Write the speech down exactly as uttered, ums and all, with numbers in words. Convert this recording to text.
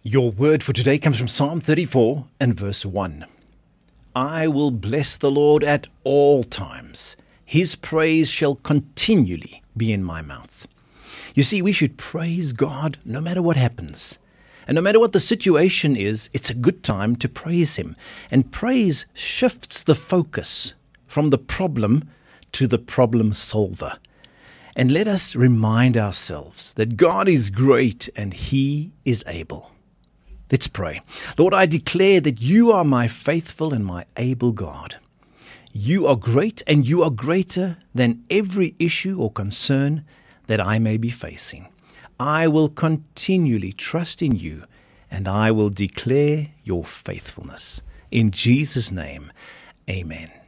Your word for today comes from Psalm thirty-four and verse one. I will bless the Lord at all times. His praise shall continually be in my mouth. You see, we should praise God no matter what happens. And no matter what the situation is, it's a good time to praise Him. And praise shifts the focus from the problem to the problem solver. And let us remind ourselves that God is great and He is able. Let's pray. Lord, I declare that You are my faithful and my able God. You are great and You are greater than every issue or concern that I may be facing. I will continually trust in You and I will declare Your faithfulness. In Jesus' name, amen.